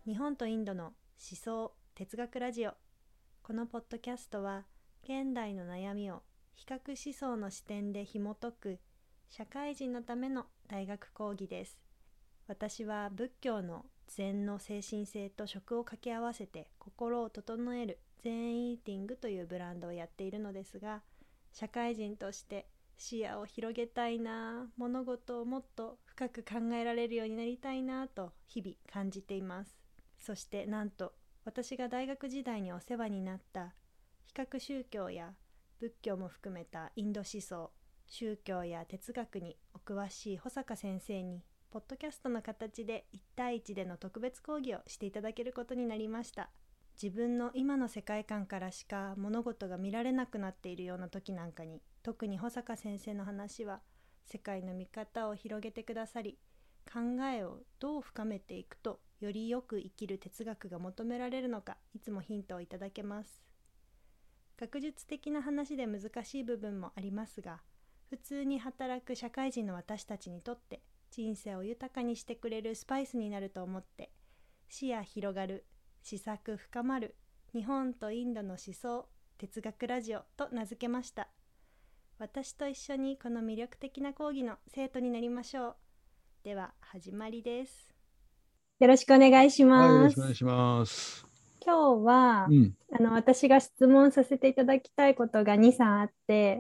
日本とインドの思想哲学ラジオ。このポッドキャストは現代の悩みを比較思想の視点で紐解く社会人のための大学講義です。私は仏教の禅の精神性と食を掛け合わせて心を整える禅イーティングというブランドをやっているのですが、社会人として視野を広げたいな、物事をもっと深く考えられるようになりたいなと日々感じています。そしてなんと私が大学時代にお世話になった比較宗教や仏教も含めたインド思想、宗教や哲学にお詳しい保坂先生にポッドキャストの形で1対1での特別講義をしていただけることになりました。自分の今の世界観からしか物事が見られなくなっているような時なんかに、特に保坂先生の話は世界の見方を広げてくださり、考えをどう深めていくとよりよく生きる哲学が求められるのか、いつもヒントをいただけます。学術的な話で難しい部分もありますが、普通に働く社会人の私たちにとって人生を豊かにしてくれるスパイスになると思って、視野広がる、思索深まる日本とインドの思想哲学ラジオと名付けました。私と一緒にこの魅力的な講義の生徒になりましょう。では始まりです。よろしくお願いしはい、よろます。 しくお願いします。 今日は、 うん、 私が質問させていただきたいことが2、3あって、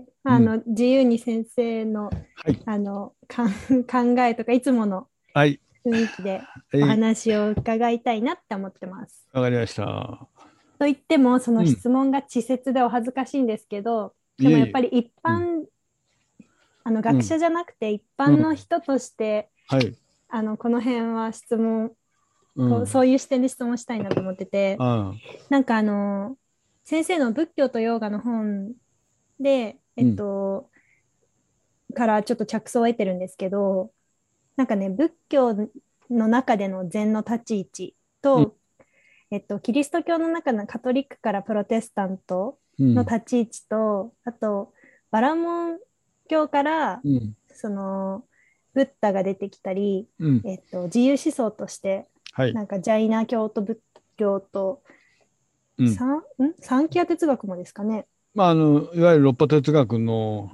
うん、 自由に先生の、 はい、 考えとかいつものはい、 雰囲気でおはい、 話を伺いたいなって思ってます。 わかりました。 と言っても、そのうん、 質問が稚拙でお恥ずかしいんですけど、でもやっいえいえ、 ぱり一うん、 般、 うん、 学者じゃなくて一般のうん、 人として、 はい、 この辺は質問、 うん、 そういう視点で質問したいなと思ってて、 ああ、 なんか先生の仏教とヨーガの本で、 うん、 からちょっと着想を得てるんですけど、なんかね、仏教の中での禅の立ち位置うん、 と、キリスト教の中のカトリックからプロテスタントのうん、 立ち位置と、あと、バラモン教からうん、 そのブッダが出てきたり、 うん、 自由思想としてはい、 なんかジャイナ教と仏教とうん。 サンキア哲学もですかね。 まあ、いわゆる六波哲学のうん、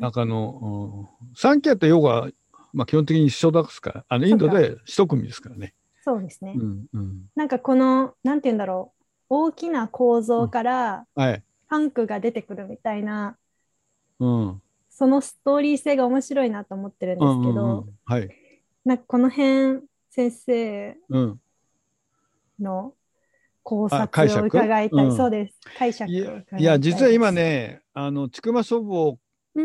中の、三期やったヨガ、まあ、基本的に一緒ですから、インドそっか、 で一組ですからね。 そうですね。 うん、うん、 なんかこの、なんて言うんだろう、大きな構造うん、 からはい、 タンクが出てくるみたいな、 うん、うん、 そのストーリー性が面白いなと思ってるんうですけど、 ん、はい、 なんかこの辺、先生うん。 の考あ、解察を釈伺いたい。そううん。 です。解釈をいや、 伺いた実は今いです。 ね、千曲書房うん。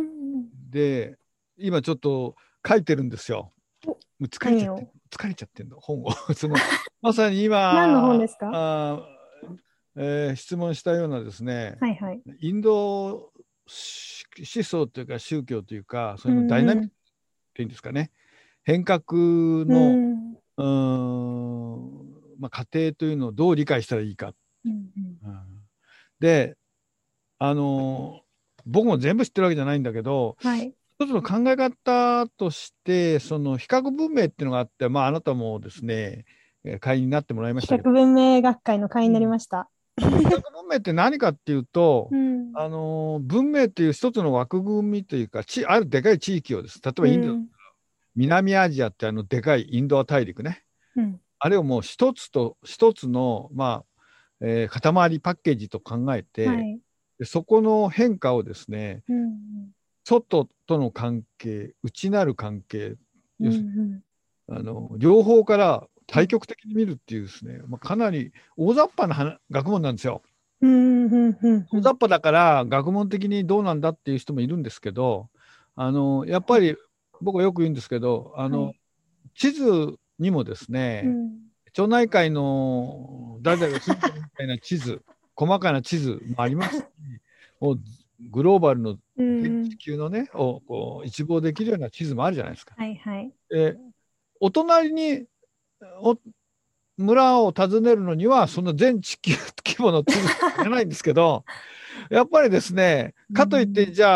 で、今ちょっと書いてるんですよ。 お、 もう何を疲れちゃってんの、本を。まさに何の本で今、 すか？ 質問したようなですね、 はいはい。 インド思想というか宗教というか、そうれのダイナミックんっていうんですかね、変革うの、 ん。 まあ、過程というのをどう理解したらいいか。 うんうん。 うん、で、あの僕も全部知ってるわけじゃないんだけど、 はい。 一つの考え方として、その比較文明っていうのがあって、まあ、あなたもですね、会員になってもらいましたけど、 比較文明学会の会員になりうん、 ました。 比較文明って何かっていうと、 うん。 文明っていう一つの枠組みというか、あるでかい地域をです。例えばインド、 うん。 南アジアってでかいインドア大陸ね。 うん。 あれをもう一つの、まあ、塊パッケージと考えて、 はい。 でそこの変化をですね、 うん。 外との関係、内なる関係、 うん。 要するうん。 に両方からうん。 対極的に見るっていうですね、まあ、かなり大雑把な学問なんですよ。 うん。うん。うん。うん。 大雑把だから学問的にどうなんだっていう人もいるんですけど、やっぱり僕はよく言うんですけど、 はい。 地図にもですね、 うん。 町内会の誰々が住んでるみたいな地図、細かな地図もありますし、もうグローバルのう全地ん。 球のね、をこう一望できるような地図もあるじゃないですか。 はいはい。 で、お隣にお村を訪ねるのには、そんな全地球規模の地図いらないんですけど、やっぱりですね、 うかといって、 ん。 じゃあ、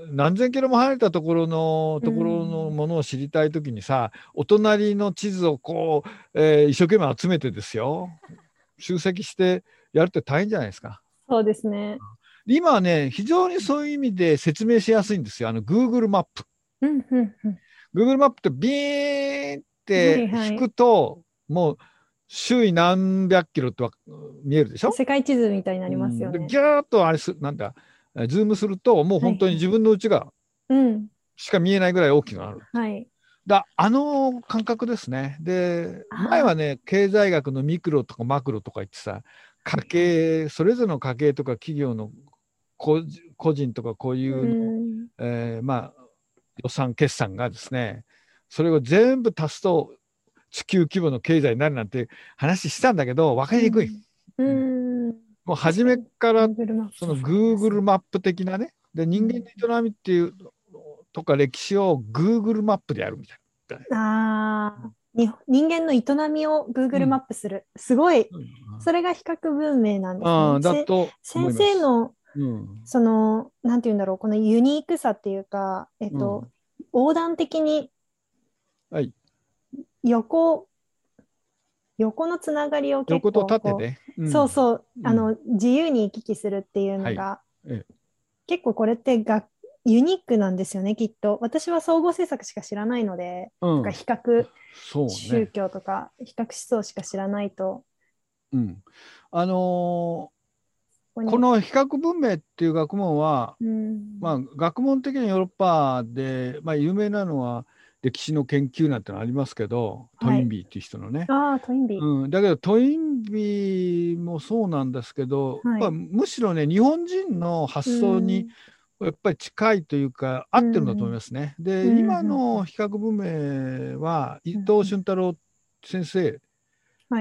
何千キロも離れたところのものを知りたいときにさ、お隣の地図をこう、一生懸命集めてですよ、集積してやるって大変じゃないですか。 そうですね。 今はね、非常にそういう意味で説明しやすいんですよ。Google マップ。 うんうんうん。 Google マップってビーンっはいはい。 て引くと、もう周囲何百キロって見えるでしょ。 世界地図みたいになりますよで、 ね。 ギャーッとあれなんだ、ズームすると、もうはいはい。 本当に自分の家がうん。 しか見えないぐらい大きくなる。 はい。 あの感覚ですね。で、前あはね、経済学のミクロとかマクロとか言ってさ、家計、それぞれの家計とか企業の個人とかこういあ、ううの、 ん。 まあ、予算決算がですね、それを全部足すと地球規模の経済になるなんて話したんだけど、分かりにくい。 ううんん。 もう初め確かに。 から Google マップそのわかりやす Google い。 マップ的なね、で人間の営みっていうとか歴史を Google マップでやるみたいな。 ああ、人間の営みをう Google マん。 ップする。すごい。 うん、 それが比較文明なんですね。 ああ、だと思先います。 生の、 うん。 なんて言うんだろう、このユニークさっていうか、 うん。 横断的にはい。 横、横のつながりを結横と構、 縦ね。うん。 そうそう、 うん。 自由に行き来するっていうはい。 のが、 え、 結構これってユニークなんですよね、きっと。私は総合政策しか知らないので、とかうん。 比較宗そうね。 教とか比較思想しか知らないと、 うん。あのこここに、 の比較文明っていう学問は、 うん、 学問的にはヨーロッパで、有名なのは歴史の研究なんてのありますけど、トはい。 インビーっていう人のね。 ああ、トインビだけどトインビーもそうなんですけど、 ー。はい。 むしろね、日本人のう発想にん、 やっぱり近いというか、合うってるんだと思いん、 ますね。 うで、今ん、 の比較文明は伊うん、 藤うん。 俊太郎先生、 はい、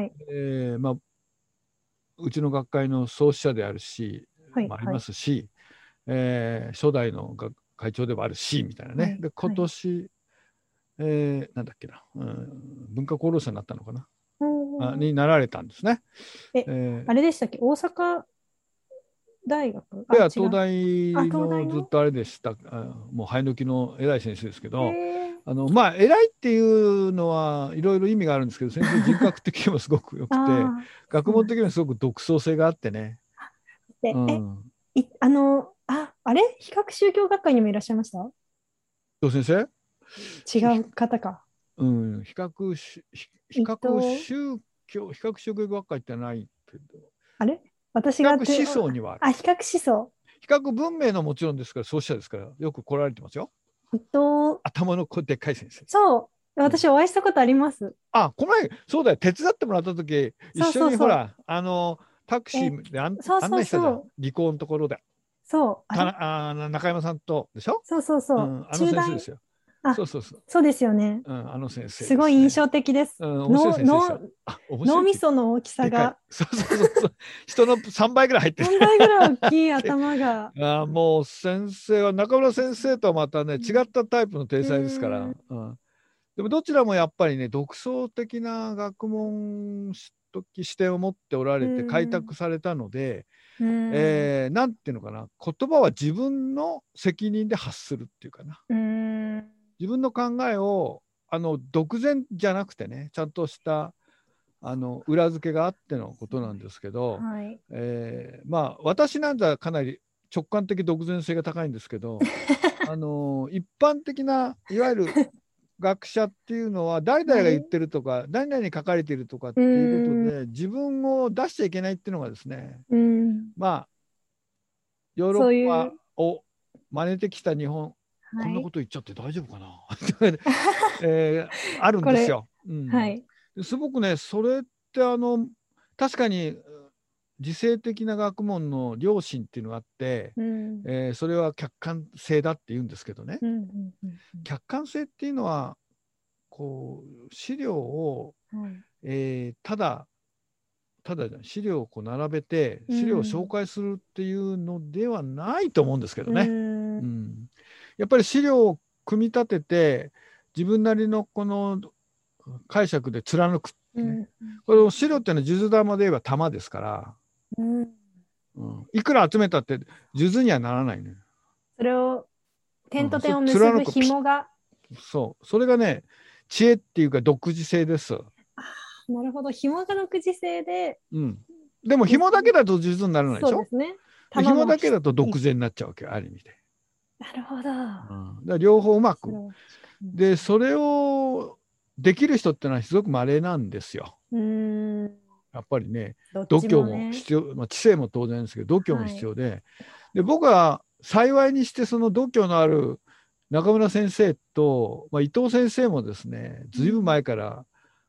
うちの学会の創始者であるし、 はい、 ありはい、 ますし、初代の会長でもあるし、みたいなね。 はい、 で、今はい。 年、なんだっけな、文化功労者になったのかな、 おー、 になられたんですね。 え、 えあれでしたっけ、大阪大学、あ、 いや、東違う。あ、東大の大の。 ずっとあれでした、もう生え抜きの偉い先生ですけど、 えー、 偉いっていうのはいろいろ意味があるんですけど、先生人格的にもすごく良くて、 ああ、 学問的にもそうなんです。 すごく独創性があってね。うで、 ん。 あれ比較宗教学会にもいらっしゃいました？ 伊藤先生、 違う方か。 うん、比伊較藤、 宗教、比較宗教学会ってないけど、 あれ比較私が思想にはある。 あ、比較思想。 比較文明のもちろんですから、創始者ですから、よく来られてますよ。 伊藤、 頭のでっかい先生。 そう、 うん、 私お会いしたことあります。 この前、そうだよ、手伝ってもらった時、一そう緒そうそう。 にほら、タクシえ、 ーでそう案内したじゃん、 そうそう。 離婚のところで。 そう、あれ中山さんとでしょ。 そうそうそう。 うん、あの中大、 先生ですよ。 あ、 そうそうそう。 そうですよね。 うん、あの先生すですね。 ごい印象的です。 うん、面白い先生ですよ。面白脳いってみその大きさでかい。 がそうそうそうそう。人の3倍ぐらい入ってる。 3倍ぐらい大きい頭が。 もう先生は、中村先生とはまたね、違ったタイプの天う才ですから。 ん。 でもどちらもやっぱりね、独創的な学問視点を持っておらうれて開ん。 拓されたので、 うん。 なんていうのかな、言葉は自分の責任で発するっていうかな。 うん。 自分の考えを独善じゃなくてね、ちゃんとした裏付けがあってのことなんですけど、 はい。 私なんざかなり直感的独善性が高いんですけど、一般的ないわゆる学者っていうのは誰々が言っはい。 てるとか誰々に書かれているとかっうていうことん。 で自分を出しちゃいけないっていうのがですね、 うん。 まあヨーロッパそういう、 を真似てきた日本、こはい。 んなこと言っちゃって大丈夫かなあるんこれ、 ですよ。うん、 はい。 すごくね、それって確かに自制的な学問の良心っていうのがあって、 うん。 それは客観性だって言うんですけどね、 うん。うん。 客観性っていうのはこう資料を、 うん。はい。 ただ資料をこう並べてう資料を紹ん。 介するっていうのではないと思うんですけどうね。 ん。 やっぱり資料を組み立てて自分なりのこの解釈で貫くってね。 うん。 これ資料っていうのは数珠玉で言えば玉ですから、 うん。 いくら集めたって数珠にはならないね。 それを点と点を結ぶ紐が、 そう、それがね、知恵っていうか独自性です。 なるほど、紐が独自性で、 でも紐だけだと数珠にならないでしょ。 そうですね。 紐だけだと独善になっちゃうわけよ、ある意味で。 なるほど。 だから両方うまく。で、それをできる人ってのはすごく稀なんですよ。やっぱりね、度胸も必要、知性も当然ですけど、度胸も必要で、で、僕は幸いにしてその度胸のある中村先生と、伊藤先生もですね、ずいぶん前から、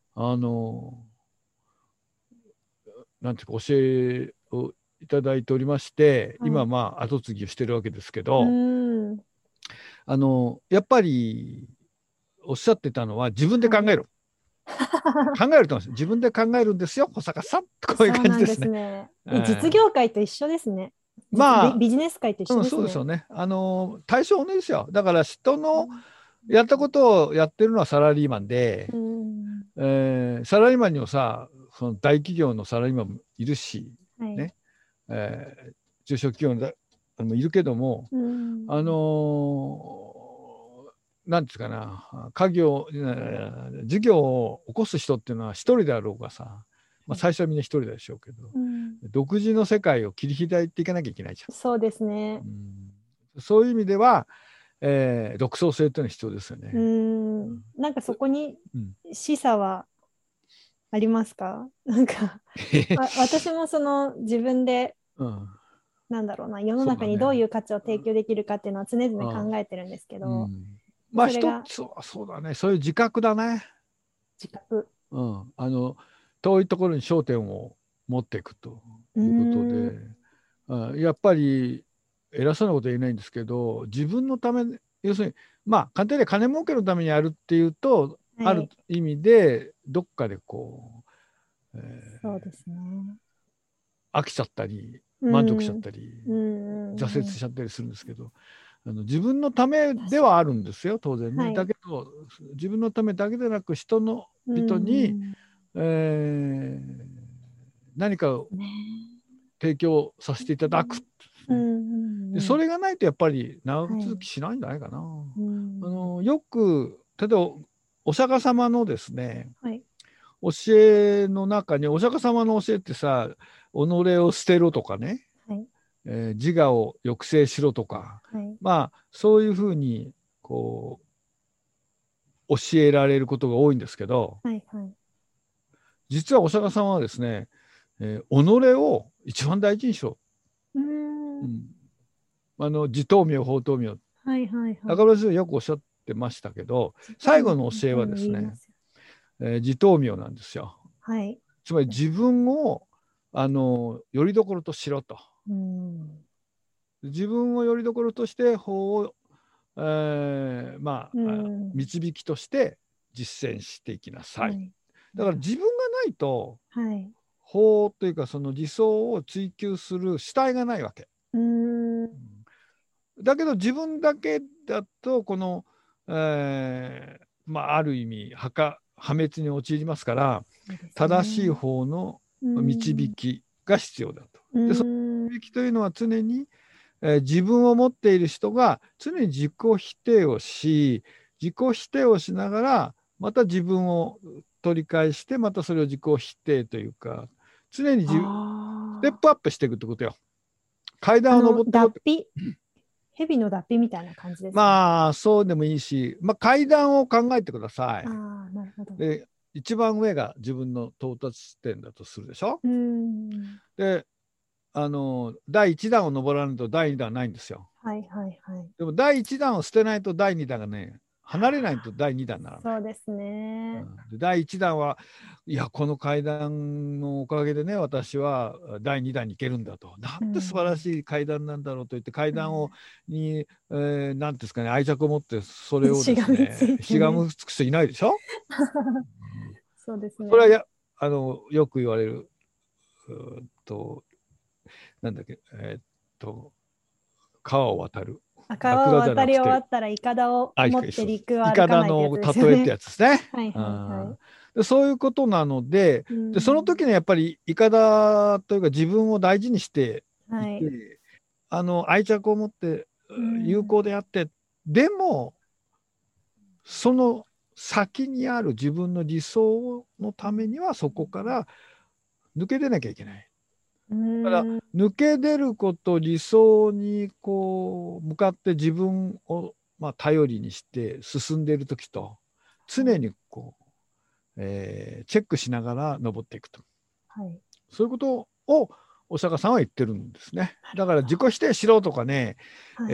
なんていうか教えをいただいておりまして、今後継ぎをしてるわけですけど、やっぱりおっしゃってたのは自分で考える。考えると思うんです。自分で考えるんですよ、保坂さん。こういう感じですね。 実業界と一緒ですね。ビジネス界と一緒ですね。 そうですよね。対象同じですよ。だから人のやったことをやってるのはサラリーマンで、サラリーマンにもさ、その大企業のサラリーマンもいるし、ね、中小企業もいるけども、なんていうかな、事業を起こす人っていうのは一人であろうがさ、最初はみんな一人でしょうけど、独自の世界を切り開いていかなきゃいけないじゃん。 そうですね。 そういう意味では、独創性というのは必要ですよね。 なんかそこに示唆はありますか？なんか私もその自分で、なんだろうな、世の中にどういう価値を提供できるかっていうのは常々考えてるんですけど、 一つはそうだね、そういう自覚だね。 自覚。 遠いところに焦点を持っていくということで、やっぱり偉そうなことは言えないんですけど、自分のため、要するに簡単に金儲けのためにやるっていうと、ある意味でどっかでこう、 そうですね、 飽きちゃったり満足しちゃったり、挫折しちゃったりするんですけど、自分のためではあるんですよ、当然ね。だけど自分のためだけでなく人に、何かを提供させていただく、でそれがないとやっぱり長続きしないんじゃないかな。よく例えばお釈迦様のですね、教えの中に、お釈迦様の教えってさ、己を捨てろとかね、自我を抑制しろとか、そういうふうにこう教えられることが多いんですけど、実はお釈迦様はですね、己を一番大事にしろ。自灯明法灯明、中村先生よくおっしゃってましたけど、最後の教えはですね、自灯明なんですよ。つまり自分をよりどころとしろと。自分をよりどころとして法を、導きとして実践していきなさい。だから自分がないと、法というかその理想を追求する主体がないわけ。だけど自分だけだとこの、ある意味破滅に陥りますから、正しい方の導きが必要だと。でその導きというのは常に、自分を持っている人が常に自己否定をし、自己否定をしながらまた自分を取り返して、またそれを自己否定というか、常にステップアップしていくってことよ。階段を登って脱皮、蛇の脱皮みたいな感じですか？ そうでもいいし、階段を考えてください。 なるほど。 で一番上が自分の到達点だとするでしょ。で第1弾を登らないと第2弾ないんですよ。でも第1弾を捨てないと第2弾がね、離れないと第2弾にならない。 そうですね。 第1弾は、いやこの階段のおかげでね、私は第2弾に行けるんだと、なんて素晴らしい階段なんだろうと言って、階段に何ですかね、愛着を持ってそれをですね、しがみつく人いないでしょ。 そうですね。 これはよく言われるなんだっけ、川を渡る。 川を渡り終わったらイカダを持って陸は歩かないってやつですよね。 イカダの例えってやつですね。そういうことなので、その時にやっぱりイカダというか自分を大事にしていて、愛着を持って有効であってっでもその先にある自分の理想のためにはそこから抜け出なきゃいけない。だから抜け出ること理想にこう向かって自分を頼りにして進んでいる時と常にこう、チェックしながら登っていくと、 はい、 そういうことをお釈迦さんは言ってるんですね。だから自己否定しろとかね、 はい、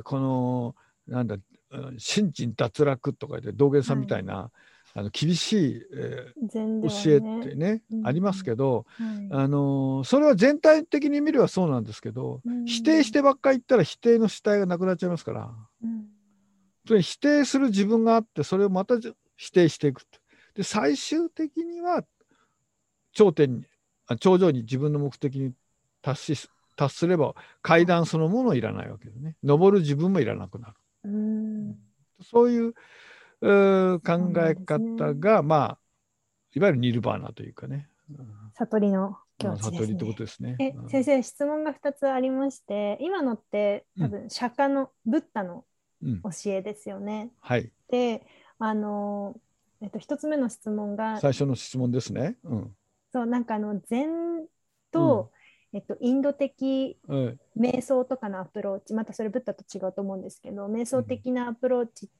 このなんだ心身脱落とか言って道元さんみたいな、厳しい、 禅では教えっね、 てね、ありますけど、 はい、 それは全体的に見ればそうなんですけど、否定してばっかり言ったら否定の主体がなくなっちゃいますから、それ否定する自分があってそれをまた否定していくで最終的には頂上に自分の目的に達すれば階段そのものいらないわけですね。登る自分もいらなくなる。そういう考え方が、いわゆるニルバーナというかね、 悟りの境地です悟りってこね。 とですね。 先生、質問が2つありまして、今のって多分釈迦のブッダの教えですよね。 はい。 で、1つ目の質問が最初の質問ですね。 そう、なんか禅と、インド的瞑想とかのアプローチ、またそれブッダと違うと思うんですけど、瞑想的なアプローチって、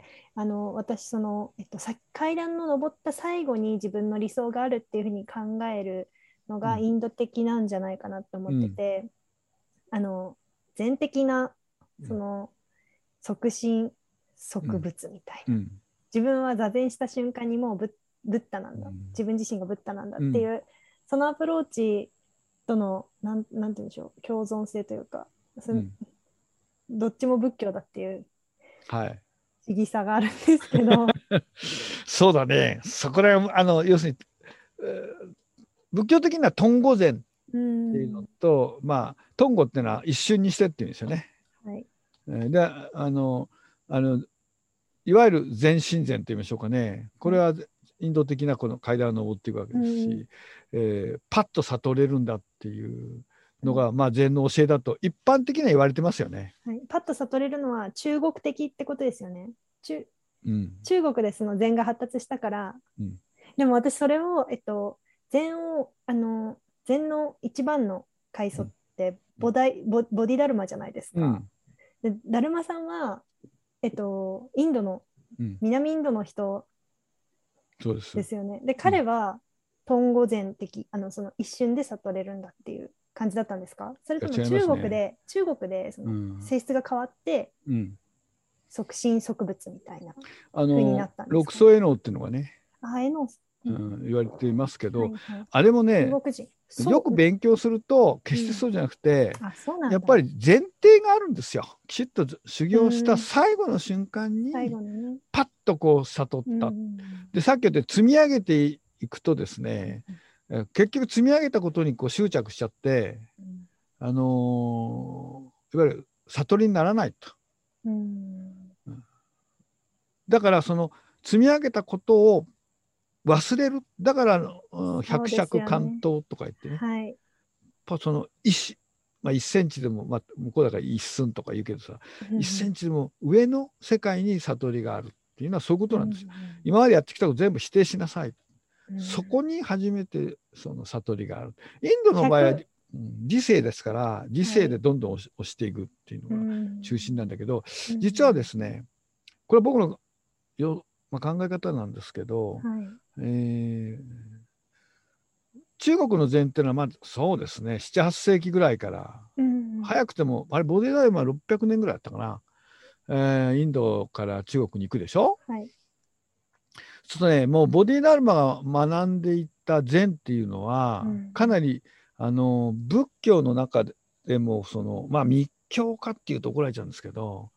私階段の登った最後に自分の理想があるっていうふうに考えるのがインド的なんじゃないかなと思ってて、禅的なその即身即仏みたいな、自分は座禅した瞬間にもうブッダなんだ、自分自身がブッダなんだっていう、そのアプローチとのなんて言うんでしょう、共存性というか、どっちも仏教だっていう不思議さがあるんですけど、 そうだね、そこら要するに仏教的には頓悟禅っていうのと、頓悟っていうのは一瞬にしてっていうんですよね。 はい、 でいわゆる全身禅と言いましょうかね、これはインド的なこの階段を登っていくわけですし、パッと悟れるんだっていうのが、禅の教えだと一般的には言われてますよね。 はい、パッと悟れるのは中国的ってことですよね。中国でその禅が発達したから、でも私それを、禅の一番の階層ってボディダルマじゃないですか。でダルマさんは、インドの、南インドの人ですよね。で彼は頓悟禅的、その一瞬で悟れるんだっていう感じだったんですか？それとも中国でその性質が変わって、即身即仏みたいな風になったんですか？ 六祖絵能っていうのがね、言われていますけど、あれもね、よく勉強すると決してそうじゃなくて、やっぱり前提があるんですよ。きちっと修行した最後の瞬間にパッとこう悟った。でさっき言って積み上げていくとですね、結局積み上げたことにこう執着しちゃって、いわゆる悟りにならないと。だからその積み上げたことを忘れる。だから百尺関東とか言ってね、その1センチでも、向こうだから一寸とか言うけどさ、1センチでも上の世界に悟りがあるっていうのはそういうことなんですよ。今までやってきたこと全部否定しなさい。そこに初めてその悟りがある。インドの場合は理性ですから、理性でどんどん押していくっていうのが中心なんだけど、実はですね、これは僕の考え方なんですけど、中国の禅っていうのはそうですね、7、8世紀ぐらいから、早くてもあれボディダルマは600年ぐらいだったかな、インドから中国に行くでしょ。ちょっとね、もうボディダルマが学んでいった禅っていうのは、かなり仏教の中でもその密教家っていうと怒られちゃうんですけど、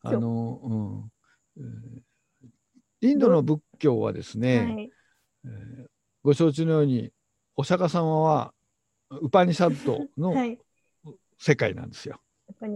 インドの仏教はですね、ご承知のようにお釈迦様はウパニシャッドの世界なんですよ。前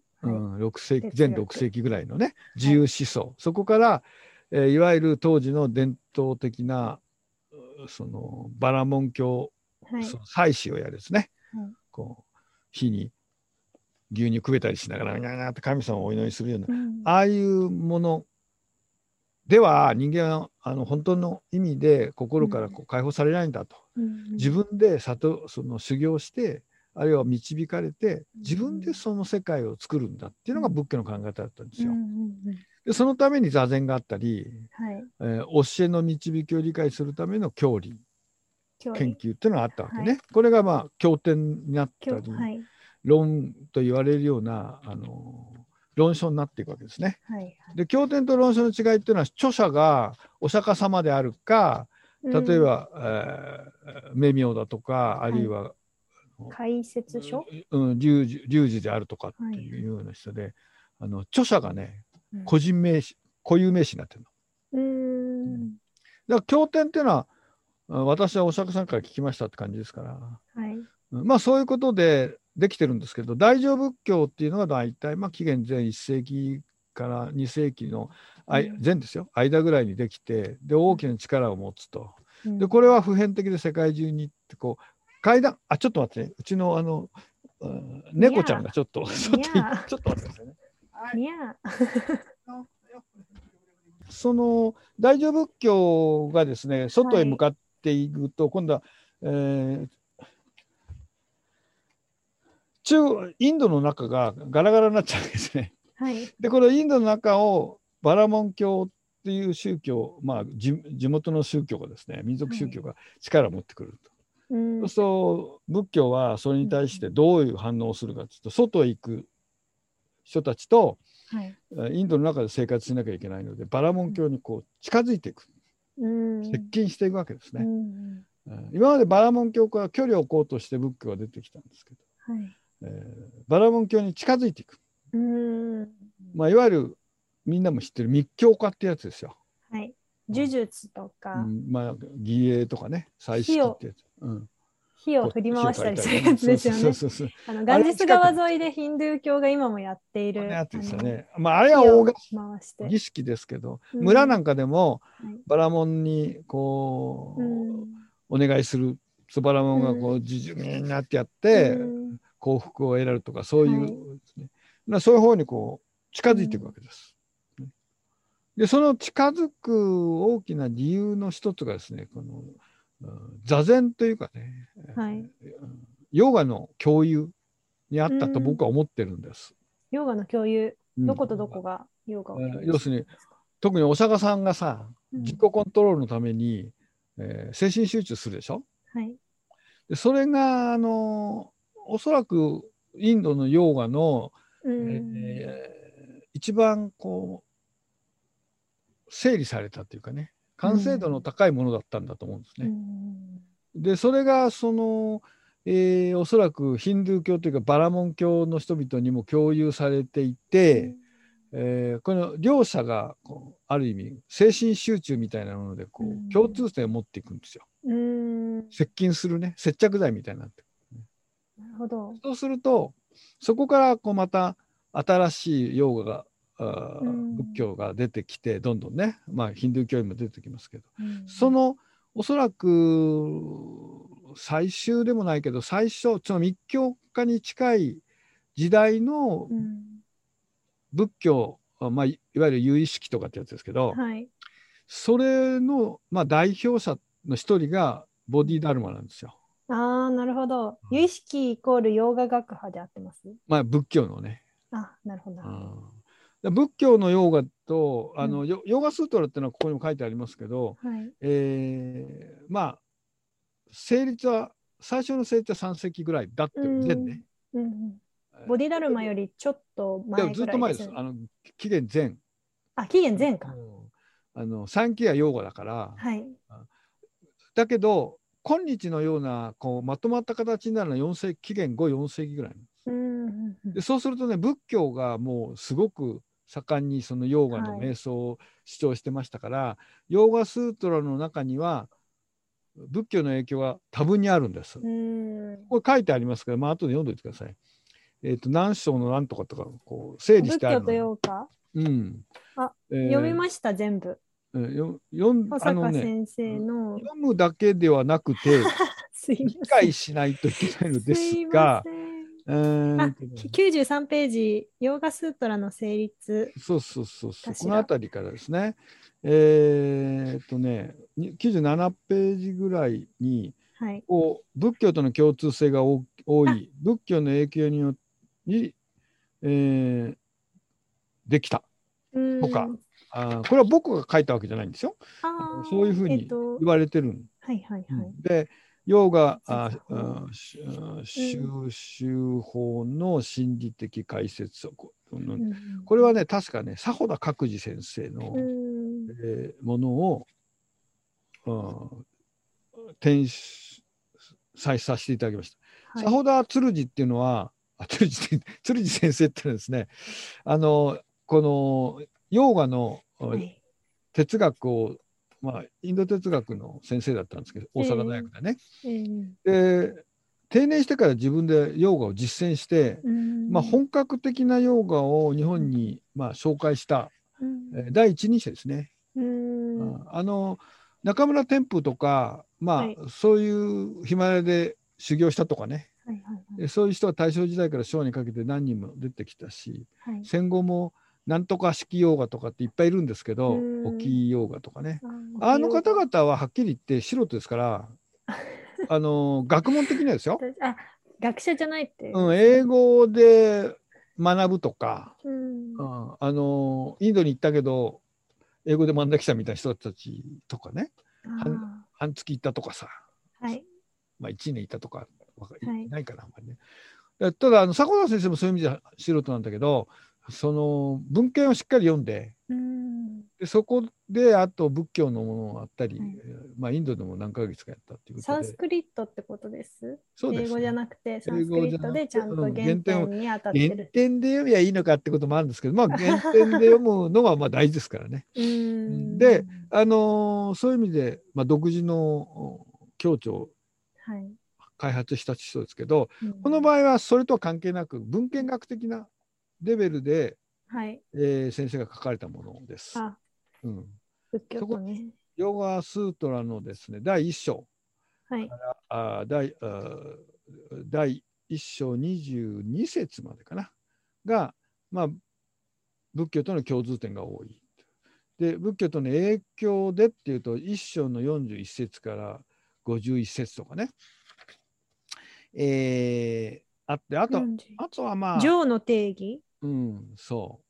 6世紀ぐらいのね、自由思想、そこから、いわゆる当時の伝統的なそのバラモン教、その祭祀をやるですね、こう火に牛乳くべたりしながらガーって神様をお祈りするような、 うんああいうものでは人間は本当の意味で心からこう解放されないんだと、自分でその修行して、あるいは導かれて自分でその世界を作るんだっていうのが仏教の考え方だったんですよ。でそのために座禅があったり、 はい教えの導きを理解するための教理研究っていうのがあったわけね。 はいこれがまあ経典になったり、 はい論と言われるような論書になっていくわけですね。 はいで経典と論書の違いっていうのは、著者がお釈迦様であるか、例えば、名名だとか、あるいは、 解説書、 龍樹であるとかっていうような人で、著者がね、個人名詞、固有名詞になってるの。だから経典っていうのは、私はお釈迦さんから聞きましたって感じですから、 はいまあそういうことでできてるんですけど、大乗仏教っていうのが大体、まあ、紀元前1世紀から2世紀の前ですよ、間ぐらいにできて、で大きな力を持つと。でこれは普遍的で世界中にってこう階段、ちょっと待ってね、うちの猫ちゃんがちょっとちょっと待ってくださいね。その大乗仏教がですね、外へ向かっていくと、今度は、インドの中がガラガラになっちゃうんですね。 はい、 でこのインドの中をバラモン教っていう宗教、まあ、地元の宗教がですね、民族宗教が力を持ってくると。そうすると仏教はそれに対してどういう反応をするかというと、外へ行く人たちと、インドの中で生活しなきゃいけないので、バラモン教にこう近づいていく、接近していくわけですね。今までバラモン教から距離を置こうとして仏教が出てきたんですけど、バラモン教に近づいていく、まあ、いわゆるみんなも知ってる密教化ってやつですよ。 呪術とか、 まあ儀礼とかね、祭式ってやつ。 火を振り回したりするやつですよね。ガンジス川沿いでヒンドゥー教が今もやっているやつですよね。まああれは大儀式ですけど、村なんかでもバラモンにこうお願いする、バラモンがこう自重になってやって幸福を得られるとか、そういうそういう方にこう近づいていくわけです。でその近づく大きな理由の一つがですね、この座禅というかね、ヨガの共有にあったと僕は思ってるんです。 ヨガの共有、どことどこがヨガを共有してるんですか？ 要するに特にお釈迦さんがさ、自己コントロールのために、精神集中するでしょ。でそれがおそらくインドのヨガの、一番こう整理されたというかね、完成度の高いものだったんだと思うんですね。でそれがその、おそらくヒンドゥー教というかバラモン教の人々にも共有されていて、この両者がこうある意味精神集中みたいなものでこう共通点を持っていくんですよ。接近するね、接着剤みたいになってくる。 なるほど。 そうするとそこからこうまた新しいヨガが仏教が出てきて、どんどんね、まあ、ヒンドゥー教にも出てきますけど、そのおそらく最終でもないけど最初、その密教化に近い時代の仏教、まあ、いわゆる由意識とかってやつですけど、それの、まあ、代表者の一人がボディダルマなんですよ。 なるほど。由意識イコールヨガ学派で合ってます？ まあ、仏教のね。 なるほど。 仏教のヨガとヨガスートラっていうのはここにも書いてありますけど、まあ成立は最初の成立は3世紀ぐらいだって前ね。 ボディダルマよりちょっと前ぐらいです。 ずっと前です。紀元前。 紀元前か。 3期はヨガだから。だけど今日のようなこうまとまった形になるのは紀元後4世紀ぐらい。でそうするとね、仏教がもうすごく盛んにそのヨガの瞑想を主張してましたから、ヨーガスートラの中には仏教の影響が多分にあるんです。これ書いてありますから、まあ後で読んでおいてください。何章の何とかとかこう整理してあるの。 仏教とヨガ。読みました、全部。保坂先生の読むだけではなくて理解しないといけないのですが、 あ、93ページ、ヨーガスートラの成立。 そうそうそうそう、 かしらこの辺りからですね。97ページぐらいに、 はい。 こう仏教との共通性が多あ、 い、仏教の影響により、えーできたうとか、 ん。 これは僕が書いたわけじゃないんですよ。 あそういうふうー、 に言われてる。 はいはいはい。 で、ヨガ実法。 修習法の心理的解説をうんこれはね、確かね、佐穂田角次先生の、 うん。 ものを、転載させていただきました。 はい。 佐穂田鶴次っていうのは、鶴次先生ってのはですね、このヨーガのはい。 哲学を、インド哲学の先生だったんですけど、大阪大学でね。で、定年してから自分でヨーガを実践して、本格的なヨーガを日本に、紹介した、第一人者ですね。中村天風とか、そういうヒマラヤで修行したとかね、そういう人は大正時代から昭和にかけて何人も出てきたし、戦後もなんとか式ヨーガとかっていっぱいいるんですけど、沖ヨーガとかね、あの方々ははっきり言って素人ですから、学問的にはですよ、 あ、学者じゃないって。 英語で学ぶとか、イうん。 ンドに行ったけど英語で学んできたみたいな人たちとかね、半月行ったとかさ、 はい。 1年行ったとかはいいないかな、あんまりね。ただ迫田先生もそういう意味では素人なんだけど、その文献をしっかり読んで、でそこであと仏教のものがあったり、インドでも何ヶ月かやったっていうことで。 サンスクリットってことです。 そうですね、 英語じゃなくてサンスクリットでちゃんと原点に当たってる。 原点で読みゃいいのかってこともあるんですけど、原点で読むのが大事ですからね。で、そういう意味で、独自の境地を開発した人ですけど、この場合はそれとは関係なく文献学的なレベルで、先生が書かれたものです。 仏教とね。 ヨガスートラのですね、第1章から第1章22節までかなが、仏教との共通点が多い。で、仏教との影響でっていうと、1章の41節から51節とかね。あって、あとは情の定義。 そう。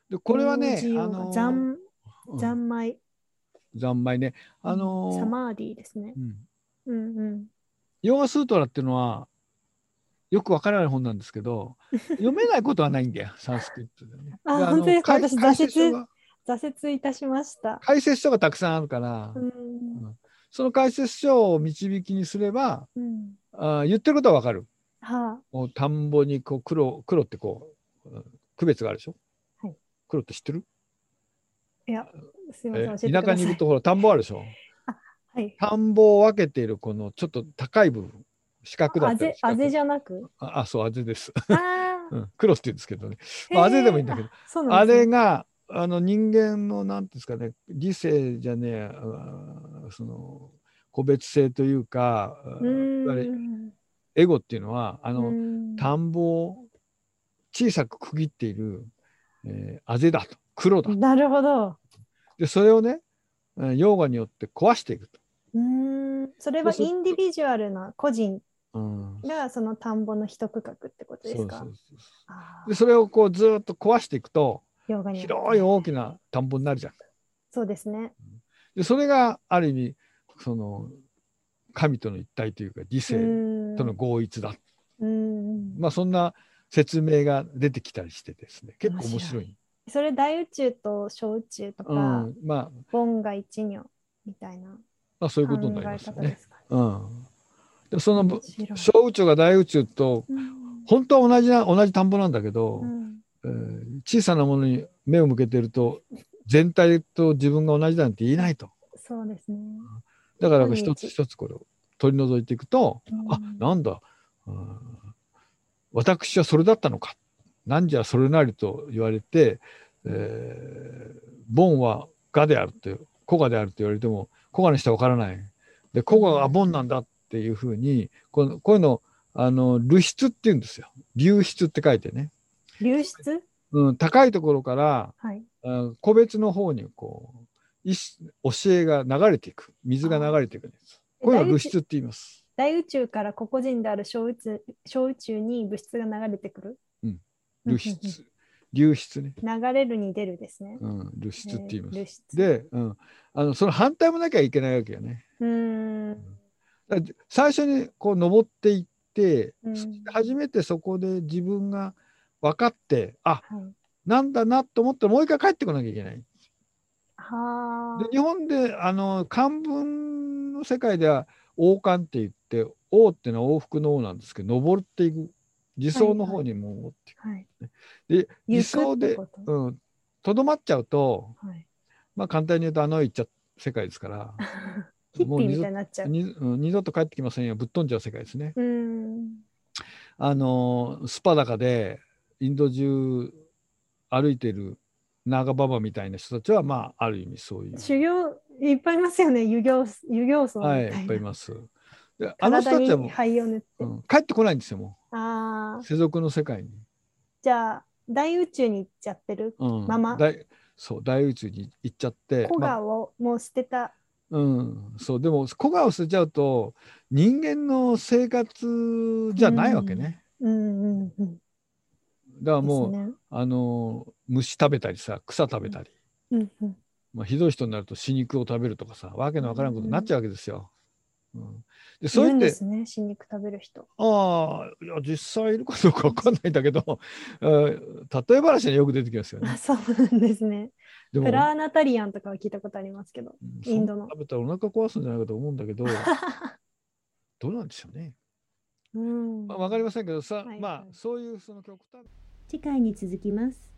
で、これはね、 三昧。 三昧ね。 サマーディですね。 ヨガスートラっていうのは、よくわからない本なんですけど、読めないことはないんだよ、サンスクリットでね。 本当ですか？私挫折いたしました。 解説書がたくさんあるから、その解説書を導きにすれば、言ってることはわかる。田んぼにこう黒って区別があるでしょ。黒って知ってる？ いや、すいません、教えてください。 田舎にいると田んぼあるでしょ。田んぼを分けているこのちょっと高い部分、四角だったり。 あぜじゃなく？ そう、あぜです。クロスって言うんですけどね。あぜでもいいんだけど、あれが人間のなんですかね、理性じゃねえ、その個別性というか、エゴっていうのは田んぼを小さく区切っている、あぜだと、黒だと。 なるほど。 でそれをね、ヨーガによって壊していくと。 それはインディビジュアルな個人がその田んぼの一区画ってことですか？ でそれをこうずっと壊していくと広い大きな田んぼになるじゃん。 そうですね。 でそれがある意味その神との一体というか理性との合一だ。そんな説明が出てきたりしてですね、結構面白い。 それ大宇宙と小宇宙とか、ボンが一如みたいな。 そういうことになりますよね。でその小宇宙が大宇宙と本当は同じ田んぼなんだけど、小さなものに目を向けてると全体と自分が同じだなんて言えないと。 そうですね。 だから一つ一つこれを取り除いていくと、なんだ、私はそれだったのか、なんじゃそれなりと言われて、ボンはガであるってコガであると言われてもコガにしては分からない。でコガがボンなんだっていうふうにこういうの流出って言うんですよ。流出って書いてね。 流出？ 高いところから、 はい。 個別の方にこう教えが流れていく、水が流れていくんです。こういうのを流出って言います。 大宇宙から個々人である小宇宙に物質が流れてくる。 流出。流出ね。 流れるに出るですね。 流出って言います。 流出。 で、その反対もなきゃいけないわけよね。だから最初にこう登っていって、初めてそこで自分が分かって、なんだなと思ったらもう一回帰ってこなきゃいけない。で日本で漢文の世界では王冠って言って、王っていうのは往復の王なんですけど、登っていく、自走の方にも持っていく。で自走でとどまっちゃうと、まあ簡単に言うと行っちゃう世界ですからもう二度と帰ってきませんよ、ぶっ飛んじゃう世界ですね。スパダカでインド中歩いてるナガババみたいな人たちは、まあある意味そういう修行いっぱいいますよね。遊行僧みたいな。 はい、いっぱいいます。で人たちはもう帰ってこないんですよ、もう。世俗の世界に。 じゃあ大宇宙に行っちゃってるまま。 そう、大宇宙に行っちゃって。 古河をもう捨てた。 そう、でも古河を捨てちゃうと人間の生活じゃないわけね。だからもう、虫食べたりさ、草食べたり、ひどい人になると死肉を食べるとかさ、わけのわからんことになっちゃうわけですよ。 でそうやってですね、死肉食べる人。 いや実際いるかどうかわかんないんだけど例え話によく出てきますよね。 そうなんですね。プラーナタリアンとかは聞いたことありますけど、インドの。 食べたらお腹壊すんじゃないかと思うんだけどどうなんでしょうね。わかりませんけどさ、まあそういうその極端。 次回に続きます。